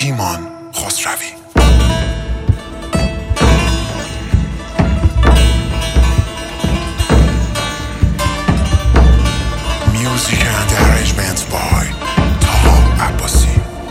تیمان خسروی. Music and arrangements by تاها عباسی.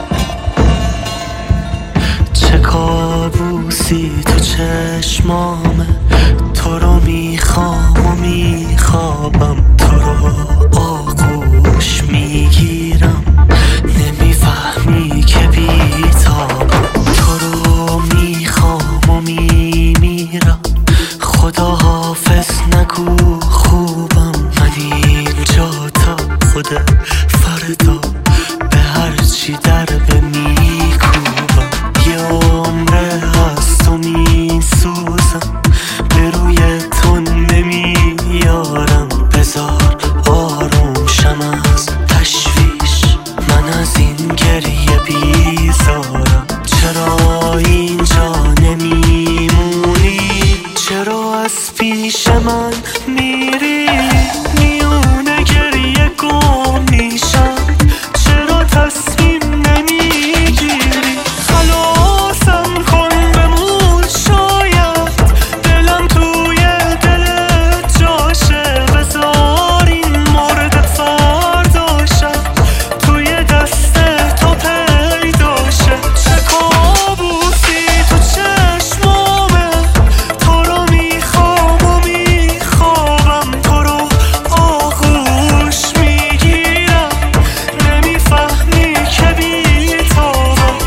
چه کابوسی تو چشمامه، تو رو میخوام و میخوابم، تو رو آغوش میگیرم، نمیفهمی که بیتابم، تو رو میخوام و میمیرم، خدا حافظ نگو خوبم، من اینجا تا خود فردا به هرچی در به میکوبم، یه عمره هست و میسوزم، به روی تو نمیارم، بذار آروم شم از تشویش، من از این گریه بیزارم، چرا اینجا نمیمونی، چرا از پیش من میری، میونه گریه گم میشم، چرا تصمیم نمیگیری، خلاصم کن بمون، شاید دلم توی دلت جاشه، بذار این مورد فرداشه، توی دست تو پیداشه، چه کابوسی تو چشمامه، تو رو میخوام و میخوابم، تو رو آغوش میگیرم، نمیفهمی که بیتابم.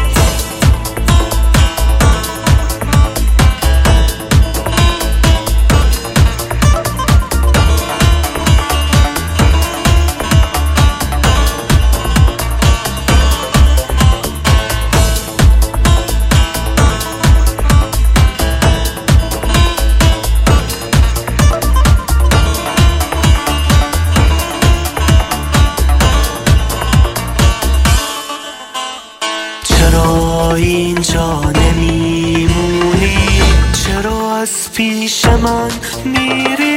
چرا اینجا نمیمونی، چرا از پیش من میری،